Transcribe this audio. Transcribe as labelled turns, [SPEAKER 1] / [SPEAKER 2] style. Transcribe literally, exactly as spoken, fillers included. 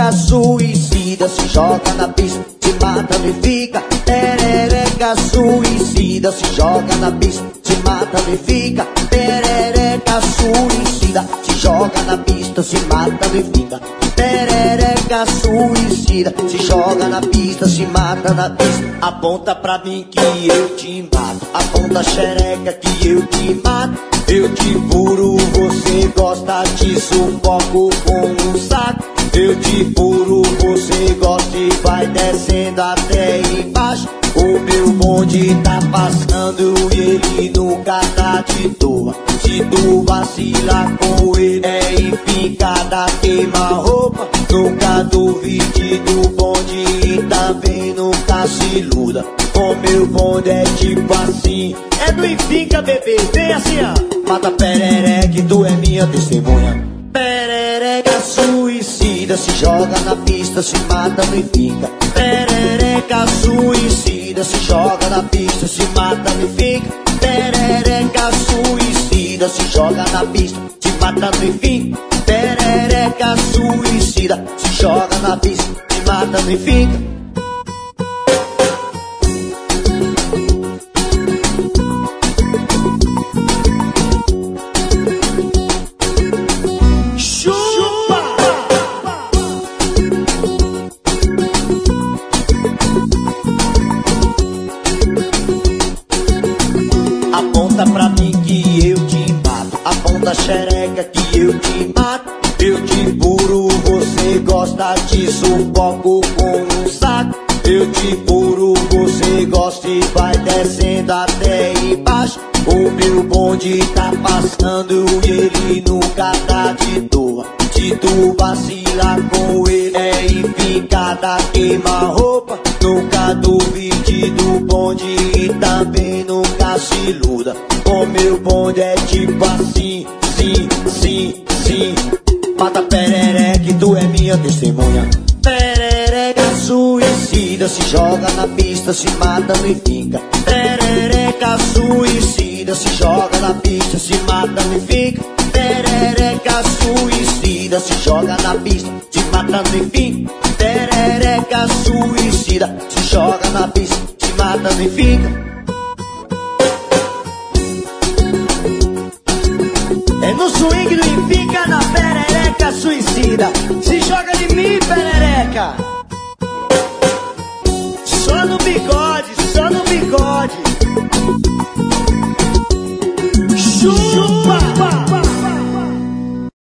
[SPEAKER 1] Perereca suicida, se joga na pista, se mata e fica. Perereca suicida, se joga na pista, se mata e fica. Perereca suicida, se joga na pista, se mata e fica. Perereca suicida, se joga na pista, se mata na pista. Aponta pra mim que eu te mato, aponta a xereca que eu te mato. Eu te furo, você gosta de sufoco com um saco. Eu te furo, você gosta e vai descendo até embaixo. O meu bonde tá passando e ele nunca tá de toa. Se tu vacilar com ele é empicada, queima roupa. Nunca duvide do bonde e também nunca se iluda. O meu bonde é tipo assim, é do Enfica, bebê, vem assim ó. Mata perereca, tu é minha testemunha. Perereca suicida, se joga na pista, se mata no Enfica. Perereca suicida, se joga na pista, se mata no Enfica. Perereca suicida, se joga na pista, se mata no Enfica. Perereca suicida, se joga na pista, se mata no Enfica. Aponta pra mim que eu te mato, aponta a xereca que eu te mato. Eu te furo, você gosta de sufoco com um saco. Eu te furo, você gosta e vai descendo até embaixo. O meu bonde tá passando e ele nunca tá de toa. Se tu vacilar com ele é empicada, queima roupa. Nunca duvide do bonde e também nunca se iluda. O meu bonde é tipo assim, sim, sim, sim. Mata perereca, tu é minha testemunha. Perereca suicida, se joga na pista, se mata no Enfica. Perereca suicida, se joga na pista, se mata no Enfica. Perereca suicida, se joga na pista, se mata no Enfica. Perereca suicida, se joga na pista, se mata no Enfica. É no swing do Enfica,